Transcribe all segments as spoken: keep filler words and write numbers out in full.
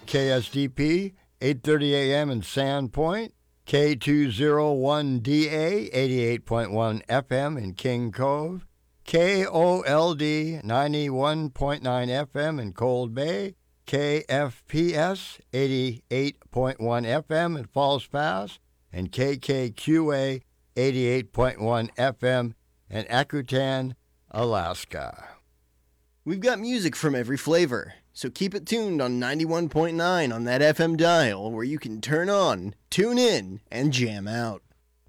K S D P, eight thirty a.m. in Sandpoint, K two oh one D A, eighty-eight point one F M in King Cove, K O L D, ninety-one point nine F M in Cold Bay, K F P S, eighty-eight point one F M in Falls Pass, and K K Q A, eighty-eight point one F M in Akutan, Alaska. We've got music from every flavor, so keep it tuned on ninety-one point nine on that F M dial where you can turn on, tune in, and jam out.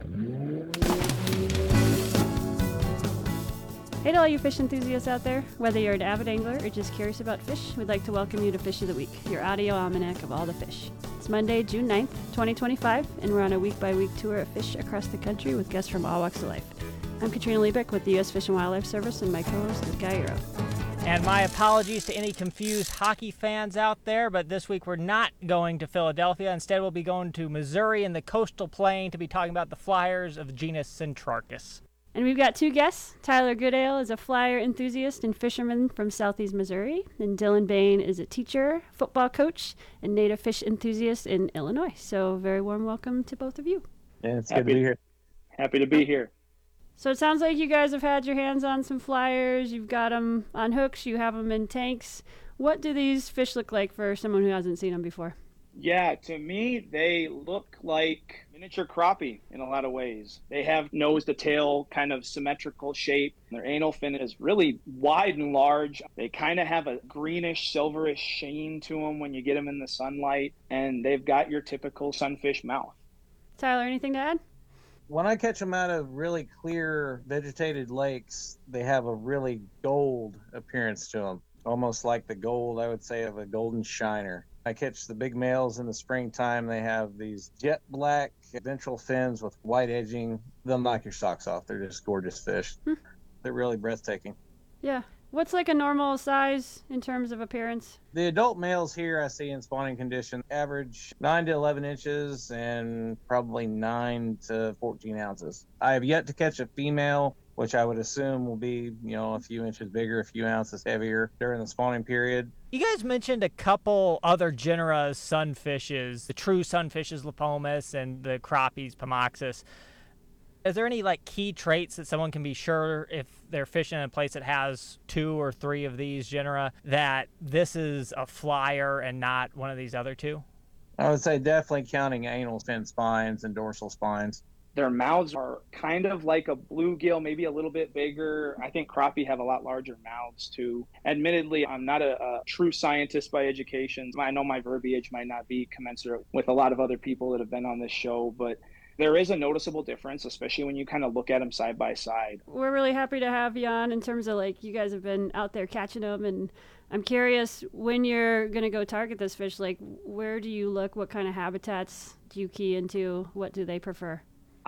Hey to all you fish enthusiasts out there. Whether you're an avid angler or just curious about fish, we'd like to welcome you to Fish of the Week, your audio almanac of all the fish. It's Monday, June ninth, twenty twenty-five, and we're on a week-by-week tour of fish across the country with guests from all walks of life. I'm Katrina Liebeck with the U S Fish and Wildlife Service, and my co-host is Guy Eero. And my apologies to any confused hockey fans out there, but this week we're not going to Philadelphia. Instead, we'll be going to Missouri in the Coastal Plain to be talking about the flyers of the genus Centrarchus. And we've got two guests. Tyler Goodale is a flyer enthusiast and fisherman from southeast Missouri, and Dylan Bain is a teacher, football coach, and native fish enthusiast in Illinois. So very warm welcome to both of you. Yeah, it's happy, good to be here. Happy to be here. So it sounds like you guys have had your hands on some flyers. You've got them on hooks. You have them in tanks. What do these fish look like for someone who hasn't seen them before? Yeah, to me, they look like miniature crappie in a lot of ways. They have nose to tail kind of symmetrical shape. Their anal fin is really wide and large. They kind of have a greenish, silverish sheen to them when you get them in the sunlight. And they've got your typical sunfish mouth. Tyler, anything to add? When I catch them out of really clear vegetated lakes, they have a really gold appearance to them, almost like the gold, I would say, of a golden shiner. I catch the big males in the springtime. They have these jet black ventral fins with white edging. They'll knock your socks off. They're just gorgeous fish. Hmm. They're really breathtaking. Yeah. What's like a normal size in terms of appearance? The adult males here I see in spawning condition average nine to eleven inches and probably nine to fourteen ounces. I have yet to catch a female, which I would assume will be, you know, a few inches bigger, a few ounces heavier during the spawning period. You guys mentioned a couple other genera sunfishes, the true sunfishes Lepomis and the crappies Pomoxis. Is there any like key traits that someone can be sure if they're fishing in a place that has two or three of these genera that this is a flyer and not one of these other two? I would say definitely counting anal fin spines and dorsal spines. Their mouths are kind of like a bluegill, maybe a little bit bigger. I think crappie have a lot larger mouths too. Admittedly, I'm not a, a true scientist by education. I know my verbiage might not be commensurate with a lot of other people that have been on this show, but there is a noticeable difference, especially when you kind of look at them side by side. We're really happy to have you on in terms of like you guys have been out there catching them, and I'm curious when you're going to go target this fish, like where do you look? What kind of habitats do you key into? What do they prefer?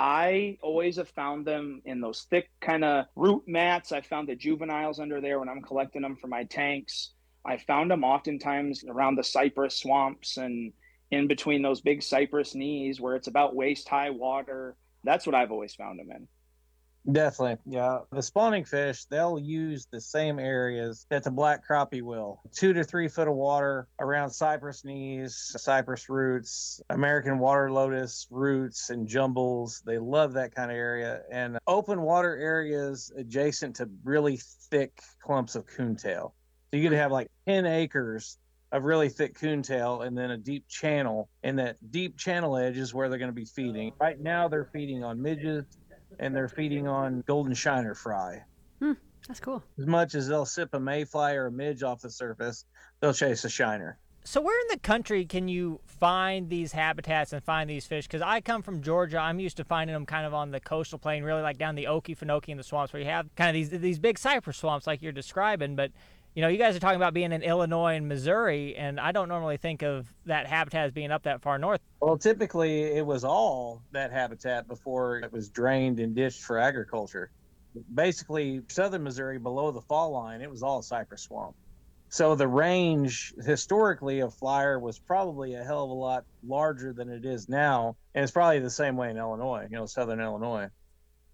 I always have found them in those thick kind of root mats. I found the juveniles under there when I'm collecting them for my tanks. I found them oftentimes around the cypress swamps and in between those big cypress knees where it's about waist high water. That's what I've always found them in. Definitely, yeah. The spawning fish, they'll use the same areas that the black crappie will. Two to three foot of water around cypress knees, cypress roots, American water lotus roots and jumbles. They love that kind of area. And open water areas adjacent to really thick clumps of coontail. So you could have like ten acres of really thick coontail and then a deep channel. And that deep channel edge is where they're going to be feeding. Right now they're feeding on midges and they're feeding on golden shiner fry. Hmm, that's cool. As much as they'll sip a mayfly or a midge off the surface, they'll chase a shiner. So where in the country can you find these habitats and find these fish? Because I come from Georgia. I'm used to finding them kind of on the coastal plain, really like down the Okefenokee and the swamps where you have kind of these these big cypress swamps like you're describing. But, you know, you guys are talking about being in Illinois and Missouri, and I don't normally think of that habitat as being up that far north. Well, typically it was all that habitat before it was drained and ditched for agriculture. Basically, southern Missouri below the fall line, it was all cypress swamp. So the range historically of flyer was probably a hell of a lot larger than it is now. And it's probably the same way in Illinois, you know, southern Illinois.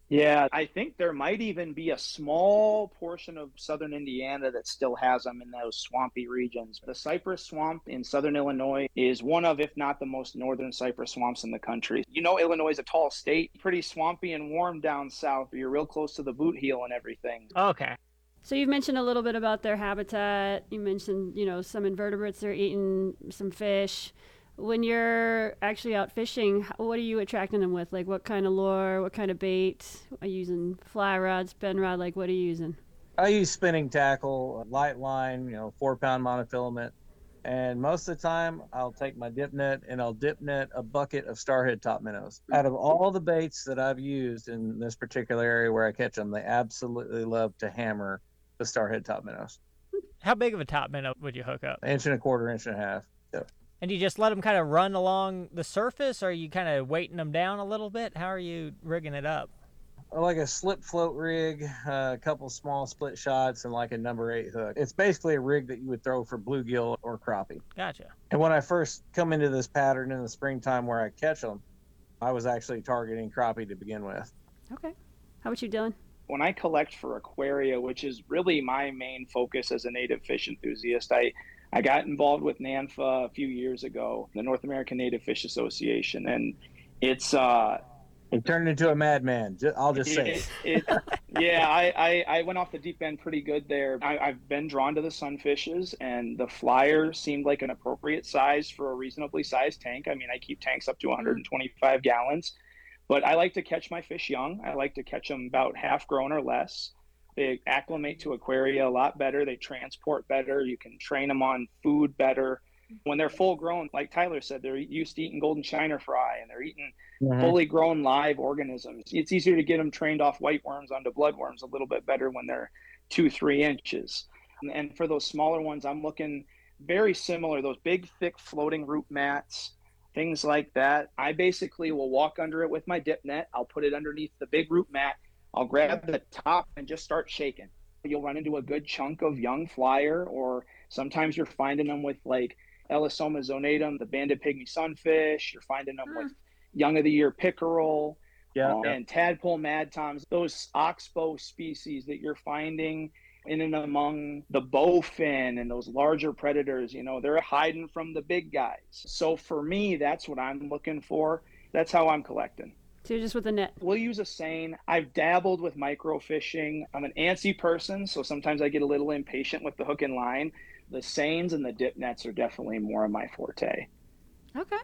Yeah, I think there might even be a small portion of southern Indiana that still has them in those swampy regions. The cypress swamp in southern Illinois is one of, if not the most northern cypress swamps in the country. You know, Illinois is a tall state, pretty swampy and warm down south. You're real close to the boot heel and everything. Okay. So you've mentioned a little bit about their habitat. You mentioned, you know, some invertebrates they're eating, some fish. When you're actually out fishing, what are you attracting them with? Like what kind of lure, what kind of bait? Are you using fly rod, spin rod? Like what are you using? I use spinning tackle, a light line, you know, four pound monofilament. And most of the time I'll take my dip net and I'll dip net a bucket of starhead top minnows. Out of all the baits that I've used in this particular area where I catch them, they absolutely love to hammer the starhead top minnows. How big of a top minnow would you hook up? Inch and a quarter, inch and a half. So. And do you just let them kind of run along the surface, or are you kind of weighting them down a little bit? How are you rigging it up? Like a slip float rig, uh, a couple small split shots, and like a number eight hook. It's basically a rig that you would throw for bluegill or crappie. Gotcha. And when I first come into this pattern in the springtime where I catch them, I was actually targeting crappie to begin with. Okay. How about you, Dylan? When I collect for aquaria, which is really my main focus as a native fish enthusiast, I I got involved with NANFA a few years ago, the North American Native Fish Association, and it's uh, it turned into a madman. I'll just say it. it, it yeah, I, I, I went off the deep end pretty good there. I, I've been drawn to the sunfishes, and the flyer seemed like an appropriate size for a reasonably sized tank. I mean, I keep tanks up to one hundred twenty-five gallons, but I like to catch my fish young. I like to catch them about half grown or less. They acclimate to aquaria a lot better. They transport better. You can train them on food better. When they're full grown, like Tyler said, they're used to eating golden shiner fry, and they're eating mm-hmm. fully grown live organisms. It's easier to get them trained off white worms onto bloodworms a little bit better when they're two, three inches. And for those smaller ones, I'm looking very similar, those big, thick floating root mats, things like that. I basically will walk under it with my dip net. I'll put it underneath the big root mat. I'll grab the top and just start shaking. You'll run into a good chunk of young flyer, or sometimes you're finding them with like Ellisoma zonatum, the banded pygmy sunfish. You're finding them with young of the year pickerel, yeah, um, yeah. and tadpole mad toms. Those oxbow species that you're finding in and among the bowfin and those larger predators, you know, they're hiding from the big guys. So for me, that's what I'm looking for. That's how I'm collecting. So you're just with a net. We'll use a seine. I've dabbled with microfishing. I'm an antsy person, so sometimes I get a little impatient with the hook and line. The seines and the dip nets are definitely more of my forte. Okay.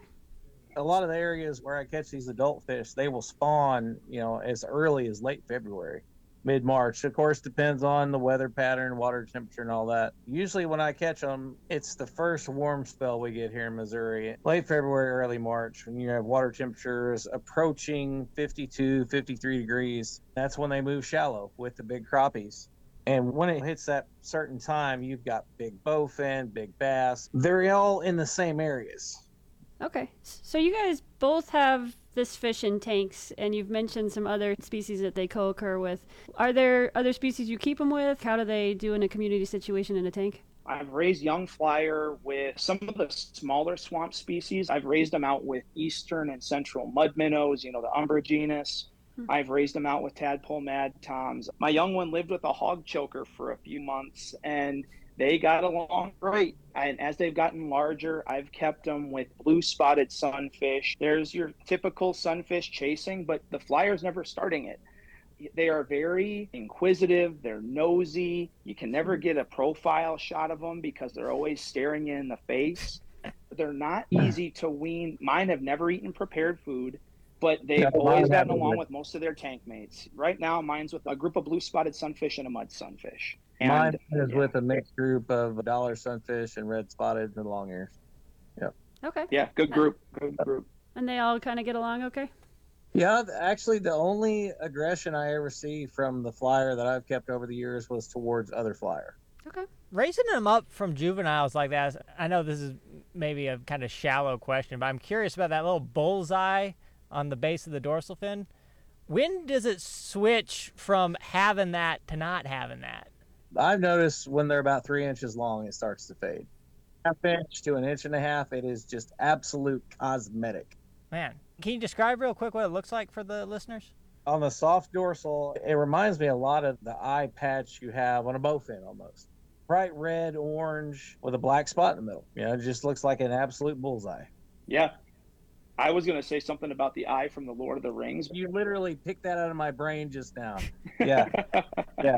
A lot of the areas where I catch these adult fish, they will spawn, you know, as early as late February, mid-March. Of course, depends on the weather pattern, water temperature, and all that. Usually when I catch them, it's the first warm spell we get here in Missouri, late February, early March, when you have water temperatures approaching fifty-two, fifty-three degrees. That's when they move shallow with the big crappies. And when it hits that certain time, you've got big bowfin, big bass. They're all in the same areas. Okay. So you guys both have this fish in tanks, and you've mentioned some other species that they co-occur with. Are there other species you keep them with? How do they do in a community situation in a tank? I've raised young flyer with some of the smaller swamp species. I've raised them out with eastern and central mud minnows, you know, the Umbra genus. Hmm. I've raised them out with tadpole mad toms. My young one lived with a hog choker for a few months, and they got along great. And as they've gotten larger, I've kept them with blue spotted sunfish. There's your typical sunfish chasing, but the flyer's never starting it. They are very inquisitive. They're nosy. You can never get a profile shot of them because they're always staring you in the face. They're not easy to wean. Mine have never eaten prepared food, but they've Yeah, always mine gotten haven't along either. with most of their tank mates. Right now, mine's with a group of blue spotted sunfish and a mud sunfish. And, Mine is yeah. with a mixed group of dollar sunfish and red spotted and long ears. Okay. Yeah, good group, good group. And they all kind of get along okay? Yeah, th- actually, the only aggression I ever see from the flyer that I've kept over the years was towards other flyer. Okay. Raising them up from juveniles like that, I know this is maybe a kind of shallow question, but I'm curious about that little bullseye on the base of the dorsal fin. When does it switch from having that to not having that? I've noticed when they're about three inches long, it starts to fade. Half inch to an inch and a half, it is just absolute cosmetic. Man, can you describe real quick what it looks like for the listeners? On the soft dorsal, it reminds me a lot of the eye patch you have on a bowfin almost. Bright red, orange with a black spot in the middle. You know, it just looks like an absolute bullseye. Yeah. I was going to say something about the eye from the Lord of the Rings. You literally picked that out of my brain just now. Yeah. Yeah.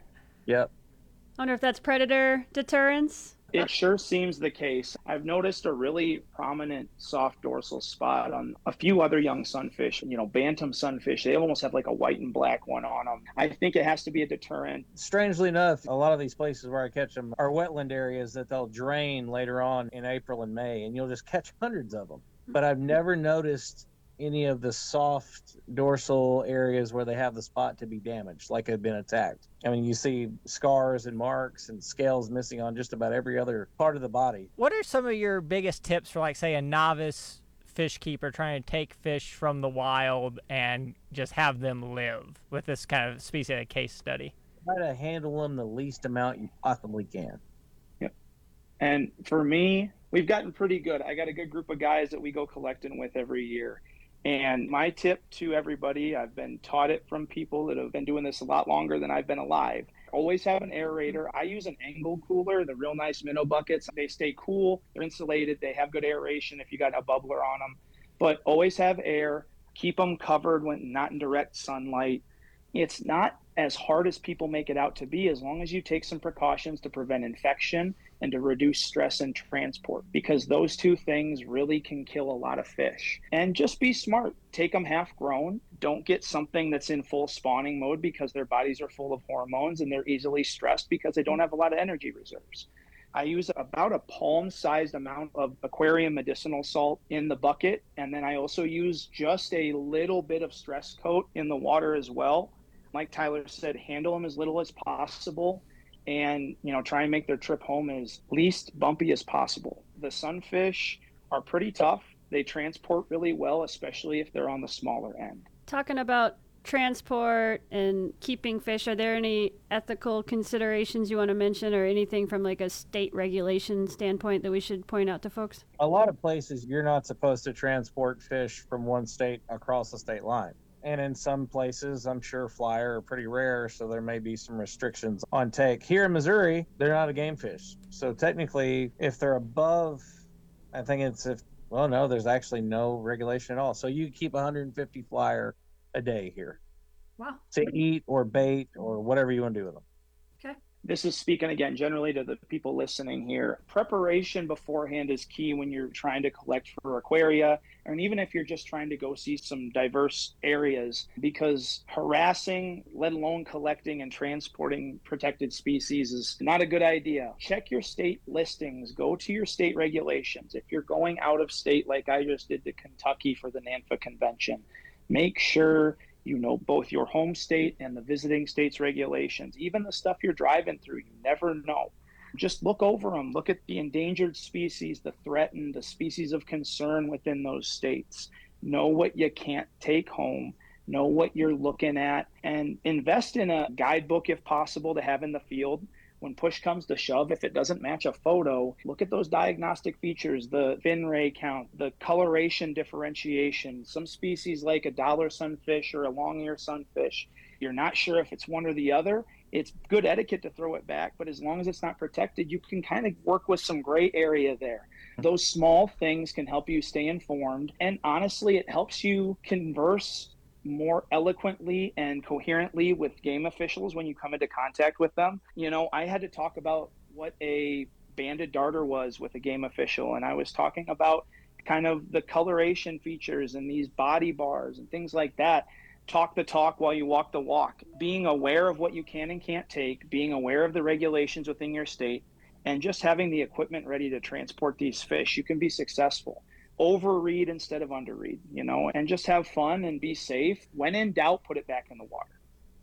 Yep. I wonder if that's predator deterrence. It sure seems the case. I've noticed a really prominent soft dorsal spot on a few other young sunfish. You know, bantam sunfish, they almost have like a white and black one on them. I think it has to be a deterrent. Strangely enough, a lot of these places where I catch them are wetland areas that they'll drain later on in April and May, and you'll just catch hundreds of them. But I've never noticed any of the soft dorsal areas where they have the spot to be damaged, like they've been attacked. I mean, you see scars and marks and scales missing on just about every other part of the body. What are some of your biggest tips for, like, say, a novice fish keeper trying to take fish from the wild and just have them live with this kind of species of case study? Try to handle them the least amount you possibly can. Yep. And for me, we've gotten pretty good. I got a good group of guys that we go collecting with every year. And my tip to everybody, I've been taught it from people that have been doing this a lot longer than I've been alive. Always have an aerator. I use an angle cooler, the real nice minnow buckets. They stay cool, they're insulated, they have good aeration if you got a bubbler on them. But always have air, keep them covered when not in direct sunlight. It's not as hard as people make it out to be, as long as you take some precautions to prevent infection and to reduce stress and transport, because those two things really can kill a lot of fish. And just be smart. Take them half grown. Don't get something that's in full spawning mode, because their bodies are full of hormones and they're easily stressed because they don't have a lot of energy reserves. I use about a palm-sized amount of aquarium medicinal salt in the bucket, and then I also use just a little bit of stress coat in the water as well. Like Tyler said, handle them as little as possible, and, you know, try and make their trip home as least bumpy as possible. The sunfish are pretty tough. They transport really well, especially if they're on the smaller end. Talking about transport and keeping fish, are there any ethical considerations you want to mention, or anything from like a state regulation standpoint that we should point out to folks? A lot of places you're not supposed to transport fish from one state across the state line. And in some places, I'm sure flyer are pretty rare, so there may be some restrictions on take. Here in Missouri, they're not a game fish. So technically, if they're above, I think it's if, well, no, there's actually no regulation at all. So you keep one hundred fifty flyer a day here. Wow. To eat or bait or whatever you want to do with them. Okay. This is speaking again generally to the people listening here. Preparation beforehand is key when you're trying to collect for aquaria, and even if you're just trying to go see some diverse areas, because harassing, let alone collecting and transporting protected species, is not a good idea. Check your state listings, go to your state regulations. If you're going out of state, like I just did to Kentucky for the NANFA convention, make sure you know both your home state and the visiting state's regulations. Even the stuff you're driving through, you never know. Just look over them. Look at the endangered species, the threatened, the species of concern within those states. Know what you can't take home. Know what you're looking at, and invest in a guidebook if possible to have in the field. When push comes to shove, if it doesn't match a photo, look at those diagnostic features, the fin ray count, the coloration differentiation. Some species like a dollar sunfish or a long-ear sunfish, you're not sure if it's one or the other. It's good etiquette to throw it back, but as long as it's not protected, you can kind of work with some gray area there. Those small things can help you stay informed, and honestly, it helps you converse more eloquently and coherently with game officials when you come into contact with them. You know, I had to talk about what a banded darter was with a game official, and I was talking about kind of the coloration features and these body bars and things like that. Talk the talk while you walk the walk. Being aware of what you can and can't take, being aware of the regulations within your state, and just having the equipment ready to transport these fish, you can be successful. Overread instead of underread, you know, and just have fun and be safe. When in doubt, put it back in the water.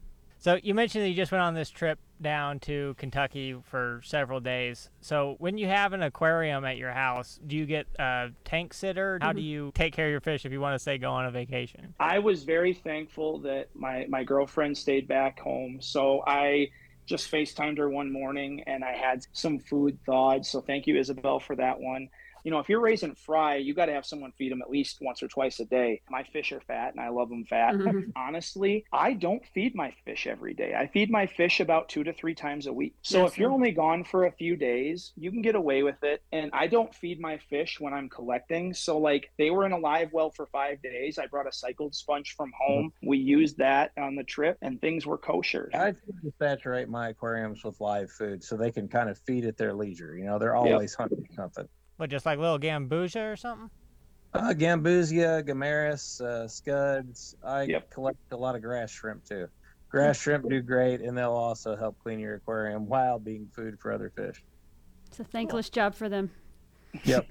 So you mentioned that you just went on this trip down to Kentucky for several days. So when you have an aquarium at your house, do you get a tank sitter? How do you take care of your fish if you want to, say, go on a vacation? I was very thankful that my, my girlfriend stayed back home. So I just FaceTimed her one morning and I had some food thawed. So thank you, Isabel, for that one. You know, if you're raising fry, you got to have someone feed them at least once or twice a day. My fish are fat and I love them fat. Mhm. Honestly, I don't feed my fish every day. I feed my fish about two to three times a week. So Yes, if you're sir. only gone for a few days, you can get away with it. And I don't feed my fish when I'm collecting. So like they were in a live well for five days. I brought a cycled sponge from home. We used that on the trip and things were kosher. I tend to saturate my aquariums with live food so they can kind of feed at their leisure. You know, they're Yep. always hunting something. But just like little gambusia or something? Uh, Gambusia, Gamaris, uh, Scuds. I Yep. collect a lot of grass shrimp too. Grass shrimp do great, and they'll also help clean your aquarium while being food for other fish. It's a thankless job for them. Yep.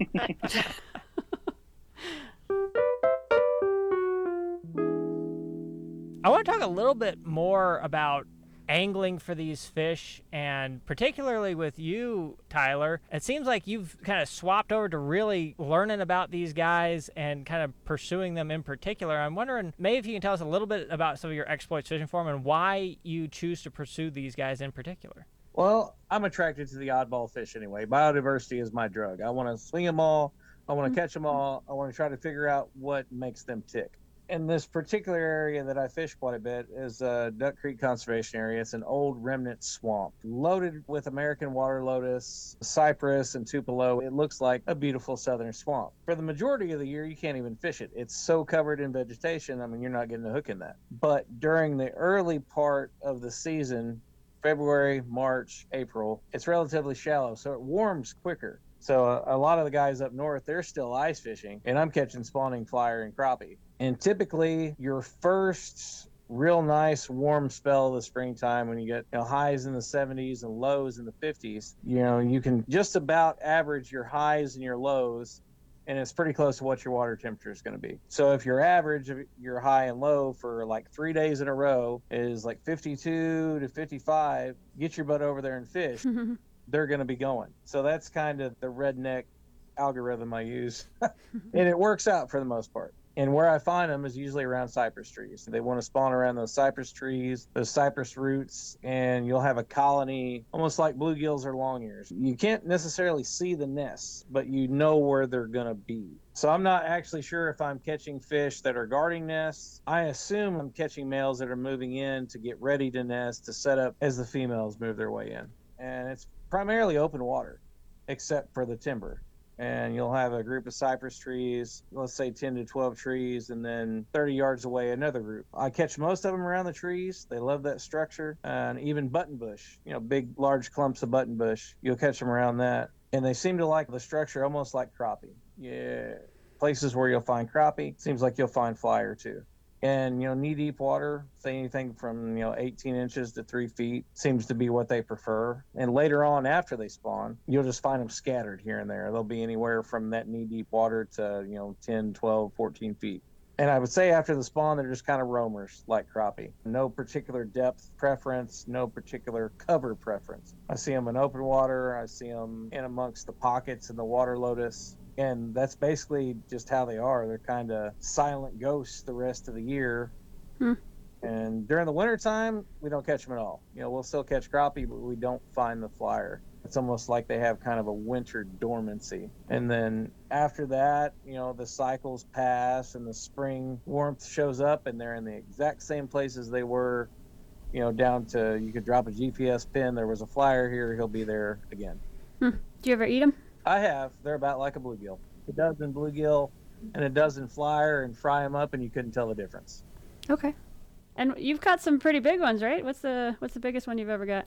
I want to talk a little bit more about angling for these fish, and particularly with you, Tyler. It seems like you've kind of swapped over to really learning about these guys and kind of pursuing them in particular. I'm wondering, maybe if you can tell us a little bit about some of your exploits fishing for them and why you choose to pursue these guys in particular. Well, I'm attracted to the oddball fish anyway. Biodiversity is my drug. I want to swing them all. I want to catch them all. I want to try to figure out what makes them tick. In this particular area that I fish quite a bit is uh, Duck Creek Conservation Area. It's an old remnant swamp loaded with American water lotus, cypress, and tupelo. It looks like a beautiful southern swamp. For the majority of the year, you can't even fish it. It's so covered in vegetation, I mean, you're not getting a hook in that. But during the early part of the season, February, March, April, it's relatively shallow, so it warms quicker. So a, a lot of the guys up north, they're still ice fishing, and I'm catching spawning flyer and crappie. And typically, your first real nice warm spell of the springtime, when you get, you know, highs in the seventies and lows in the fifties, you know, you can just about average your highs and your lows, and it's pretty close to what your water temperature is going to be. So if your average of your high and low for like three days in a row is like fifty-two to fifty-five, get your butt over there and fish. They're going to be going. So that's kind of the redneck algorithm I use. And it works out for the most part. And where I find them is usually around cypress trees. They want to spawn around those cypress trees, those cypress roots, and you'll have a colony almost like bluegills or long ears. You can't necessarily see the nests, but you know where they're going to be. So I'm not actually sure if I'm catching fish that are guarding nests. I assume I'm catching males that are moving in to get ready to nest, to set up as the females move their way in. And it's primarily open water, except for the timber. And you'll have a group of cypress trees, let's say ten to twelve trees, and then thirty yards away, another group. I catch most of them around the trees. They love that structure. And even buttonbush, you know, big, large clumps of buttonbush, you'll catch them around that. And they seem to like the structure almost like crappie. Yeah. Places where you'll find crappie, seems like you'll find flyer too. And, you know, knee-deep water, say anything from, you know, eighteen inches to three feet seems to be what they prefer. And later on, after they spawn, you'll just find them scattered here and there. They'll be anywhere from that knee-deep water to, you know, ten, twelve, fourteen feet. And I would say after the spawn, they're just kind of roamers like crappie. No particular depth preference, no particular cover preference. I see them in open water. I see them in amongst the pockets in the water lotus. And that's basically just how they are. They're kind of silent ghosts the rest of the year. Hmm. And during the wintertime, we don't catch them at all. You know, we'll still catch crappie, but we don't find the flyer. It's almost like they have kind of a winter dormancy. And then after that, you know, the cycles pass and the spring warmth shows up, and they're in the exact same places they were, you know, down to, you could drop a G P S pin. There was a flyer here. He'll be there again. Hmm. Do you ever eat them? I have. They're about like a bluegill. It does in bluegill, and it does in flyer, and fry them up, and you couldn't tell the difference. Okay. And you've caught some pretty big ones, right? What's the what's the biggest one you've ever got?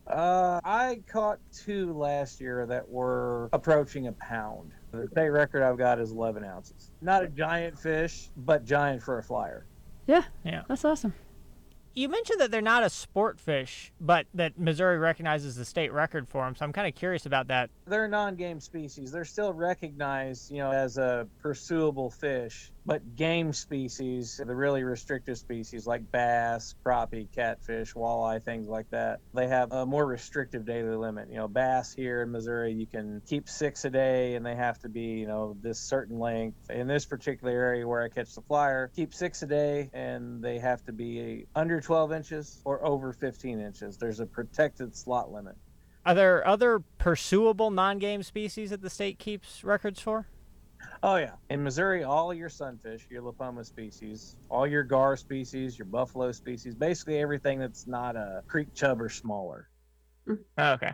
Uh, I caught two last year that were approaching a pound. The state record I've got is eleven ounces. Not a giant fish, but giant for a flyer. Yeah. Yeah. That's awesome. You mentioned that they're not a sport fish, but that Missouri recognizes the state record for them, so I'm kind of curious about that. They're a non-game species. They're still recognized, you know, as a pursuable fish, but game species, the really restricted species like bass, crappie, catfish, walleye, things like that, they have a more restrictive daily limit. You know, bass here in Missouri, you can keep six a day, and they have to be, you know, this certain length. In this particular area where I catch the flyer, keep six a day, and they have to be under twelve inches or over fifteen inches. There's a protected slot limit. Are there other pursuable non-game species that the state keeps records for? Oh, yeah. In Missouri, all your sunfish, your Lipoma species, all your gar species, your buffalo species, basically everything that's not a creek chub or smaller. Oh, okay.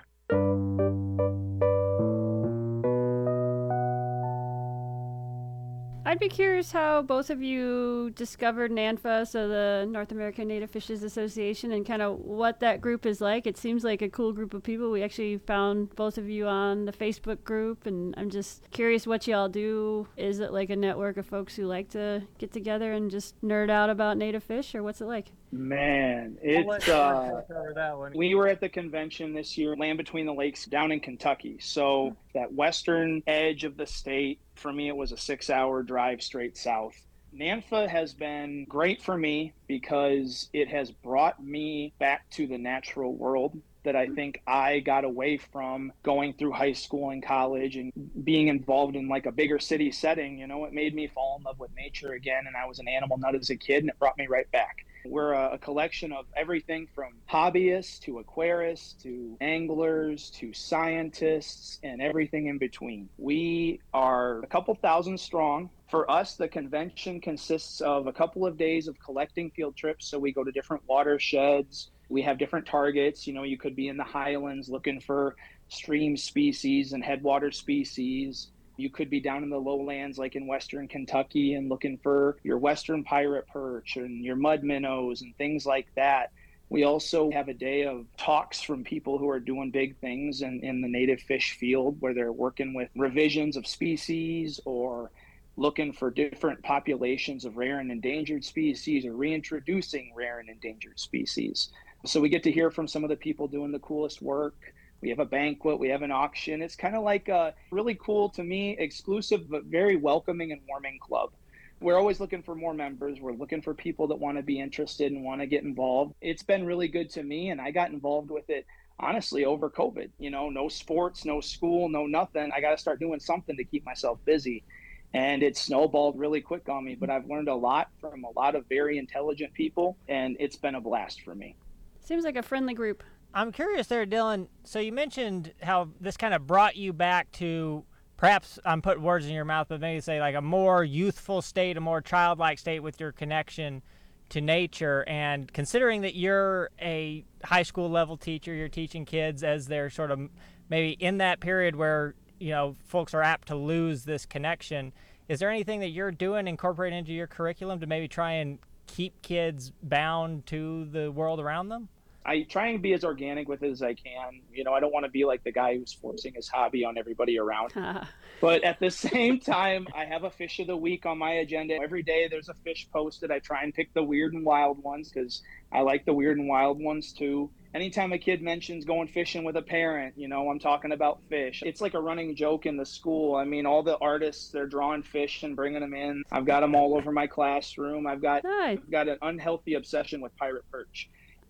I'd be curious how both of you discovered NANFA, so the North American Native Fishes Association, and kind of what that group is like. It seems like a cool group of people. We actually found both of you on the Facebook group, and I'm just curious what y'all do. Is it like a network of folks who like to get together and just nerd out about native fish, or what's it like? Man, I'll let it's George uh, cover that one. we were at the convention this year, Land Between the Lakes, down in Kentucky. So that western edge of the state, for me, it was a six-hour drive straight south. NANFA has been great for me because it has brought me back to the natural world that I think I got away from going through high school and college and being involved in like a bigger city setting. You know, it made me fall in love with nature again, and I was an animal nut as a kid, and it brought me right back. We're a, a collection of everything from hobbyists to aquarists to anglers to scientists and everything in between. We are a couple thousand strong. For us, the convention consists of a couple of days of collecting field trips. So we go to different watersheds. We have different targets. You know, you could be in the highlands looking for stream species and headwater species. You could be down in the lowlands like in western Kentucky and looking for your western pirate perch and your mud minnows and things like that. We also have a day of talks from people who are doing big things in, in the native fish field, where they're working with revisions of species or looking for different populations of rare and endangered species or reintroducing rare and endangered species. So we get to hear from some of the people doing the coolest work. We have a banquet, we have an auction. It's kind of like a really cool, to me, exclusive but very welcoming and warming club. We're always looking for more members. We're looking for people that want to be interested and want to get involved. It's been really good to me, and I got involved with it, honestly, over COVID. You know, no sports, no school, no nothing. I got to start doing something to keep myself busy. And it snowballed really quick on me, but I've learned a lot from a lot of very intelligent people, and it's been a blast for me. Seems like a friendly group. I'm curious there, Dylan. So you mentioned how this kind of brought you back to, perhaps I'm putting words in your mouth, but maybe say like a more youthful state, a more childlike state with your connection to nature. And considering that you're a high school level teacher, you're teaching kids as they're sort of maybe in that period where, you know, folks are apt to lose this connection. Is there anything that you're doing, incorporating into your curriculum to maybe try and keep kids bound to the world around them? I try and be as organic with it as I can. You know, I don't want to be like the guy who's forcing his hobby on everybody around. But at the same time, I have a fish of the week on my agenda. Every day there's a fish posted. I try and pick the weird and wild ones because I like the weird and wild ones too. Anytime a kid mentions going fishing with a parent, you know, I'm talking about fish. It's like a running joke in the school. I mean, all the artists, they're drawing fish and bringing them in. I've got them all over my classroom. I've got, Nice. I've got an unhealthy obsession with pirate perch.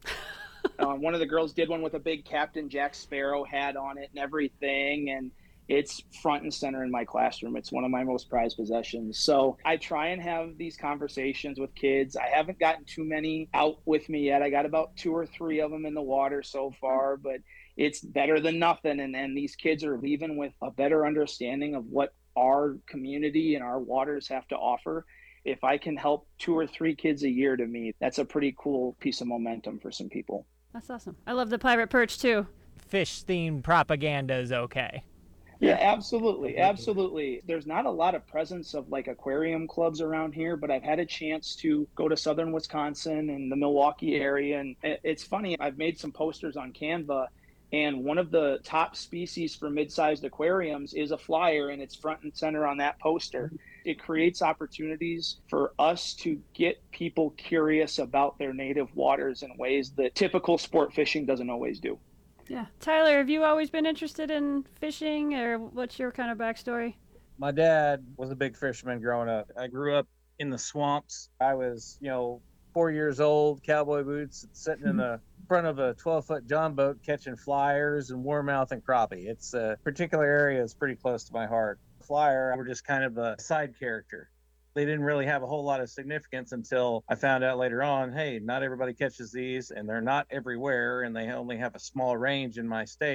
Uh, one of the girls did one with a big Captain Jack Sparrow hat on it and everything, and it's front and center in my classroom. It's one of my most prized possessions. So I try and have these conversations with kids. I haven't gotten too many out with me yet. I got about two or three of them in the water so far, but it's better than nothing. And, and these kids are leaving with a better understanding of what our community and our waters have to offer. If I can help two or three kids a year, to me, that's a pretty cool piece of momentum for some people. That's awesome. I love the pirate perch too. Fish-themed propaganda is okay. Yeah, absolutely. Absolutely. There's not a lot of presence of like aquarium clubs around here, but I've had a chance to go to southern Wisconsin and the Milwaukee area. And it's funny, I've made some posters on Canva, and one of the top species for mid-sized aquariums is a flyer, and it's front and center on that poster. It creates opportunities for us to get people curious about their native waters in ways that typical sport fishing doesn't always do. Yeah. Tyler, have you always been interested in fishing, or what's your kind of backstory? My dad was a big fisherman growing up. I grew up in the swamps. I was, you know, four years old, cowboy boots, sitting in the front of a twelve-foot John boat catching flyers and warmouth and crappie. It's a particular area that's pretty close to my heart. Flyer were just kind of a side character. They didn't really have a whole lot of significance until I found out later on, hey, not everybody catches these, and they're not everywhere, and they only have a small range in my state.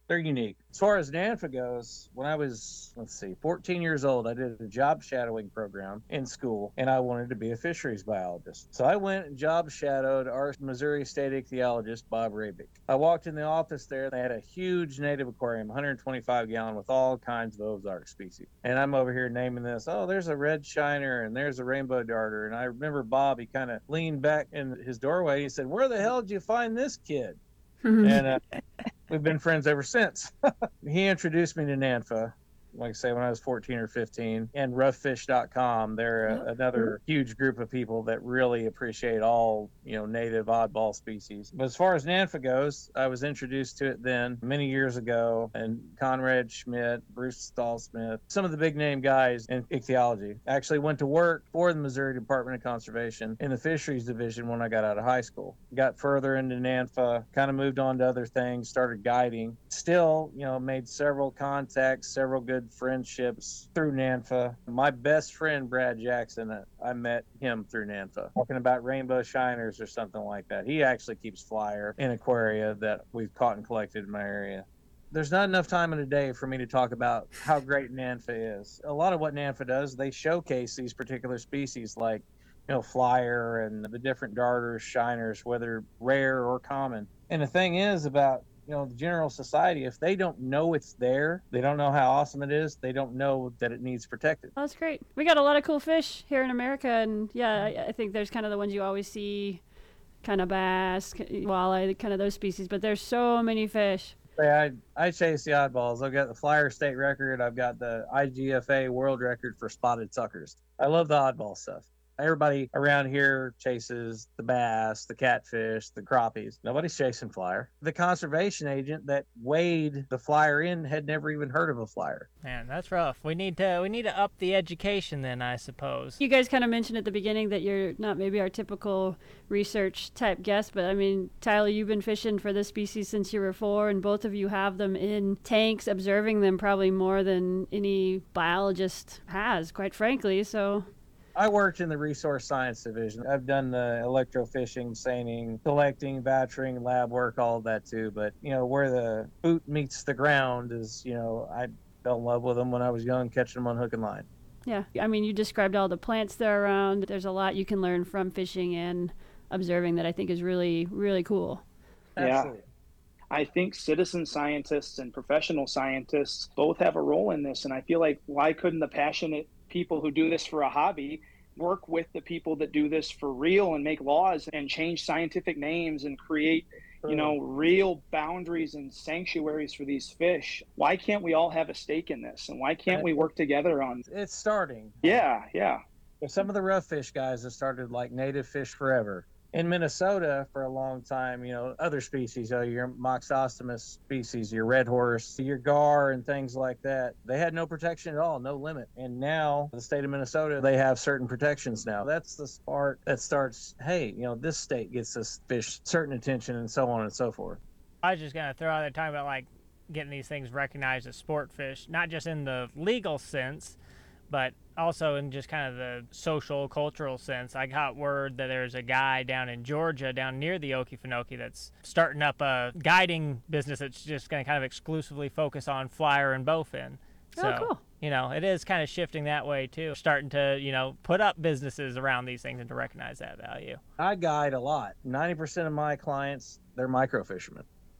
They're unique. As far as NANFA goes, when I was, let's see, fourteen years old, I did a job shadowing program in school, and I wanted to be a fisheries biologist. So I went and job shadowed our Missouri State ichthyologist, Bob Rabick. I walked in the office there. They had a huge native aquarium, one hundred twenty-five gallon, with all kinds of Ozark species. And I'm over here naming this. Oh, there's a red shiner, and there's a rainbow darter. And I remember Bob, he kind of leaned back in his doorway. He said, "Where the hell did you find this kid?" and uh, we've been friends ever since. He introduced me to NANFA, like I say, when I was fourteen or fifteen, and rough fish dot com. They're a, another huge group of people that really appreciate all, you know, native oddball species. But as far as NANFA goes, I was introduced to it then many years ago, and Conrad Schmidt, Bruce Stahl-Smith, some of the big name guys in ichthyology. Actually went to work for the Missouri Department of Conservation in the fisheries division when I got out of high school. Got further into NANFA, kind of moved on to other things, started guiding. Still, you know, made several contacts, several good friendships through NANFA. My best friend, Brad Jackson, I met him through NANFA, talking about rainbow shiners or something like that. He actually keeps flyer in aquaria that we've caught and collected in my area. There's not enough time in a day for me to talk about how great NANFA is. A lot of what NANFA does, they showcase these particular species like, you know, flyer and the different darters, shiners, whether rare or common. And the thing is about, you know, the general society, if they don't know it's there, they don't know how awesome it is, they don't know that it needs protected. Oh, that's great. We got a lot of cool fish here in America, and yeah, I, I think there's kind of the ones you always see, kind of bass, walleye, kind of those species, but there's so many fish. I, I chase the oddballs. I've got the flyer state record. I've got the I G F A world record for spotted suckers. I love the oddball stuff. Everybody around here chases the bass, the catfish, the crappies. Nobody's chasing flyer. The conservation agent that weighed the flyer in had never even heard of a flyer. Man, that's rough. We need to we need to up the education then, I suppose. You guys kind of mentioned at the beginning that you're not maybe our typical research type guest, but I mean, Tyler, you've been fishing for this species since you were four, and both of you have them in tanks, observing them probably more than any biologist has, quite frankly. So I worked in the resource science division. I've done the electrofishing, seining, collecting, batching, lab work, all of that too. But, you know, where the boot meets the ground is, you know, I fell in love with them when I was young, catching them on hook and line. Yeah. I mean, you described all the plants that are around. There's a lot you can learn from fishing and observing that I think is really, really cool. Absolutely. Yeah. I think citizen scientists and professional scientists both have a role in this. And I feel like, why couldn't the passionate people who do this for a hobby work with the people that do this for real and make laws and change scientific names and create, you know, real boundaries and sanctuaries for these fish? Why can't we all have a stake in this? And why can't we work together on? It's starting. Yeah, yeah. Some of the rough fish guys have started like Native Fish Forever. In Minnesota, for a long time, you know, other species, uh, your Moxostomus species, your red horse, your gar, and things like that, they had no protection at all, no limit. And now, the state of Minnesota, they have certain protections now. That's the spark that starts, hey, you know, this state gets this fish certain attention, and so on and so forth. I was just going to throw out there talking about, like, getting these things recognized as sport fish, not just in the legal sense, but also in just kind of the social, cultural sense. I got word that there's a guy down in Georgia, down near the Okefenokee, that's starting up a guiding business that's just going to kind of exclusively focus on flyer and bowfin. So, oh, cool. You know, it is kind of shifting that way, too. Starting to, you know, put up businesses around these things and to recognize that value. I guide a lot. ninety percent of my clients, they're microfishermen.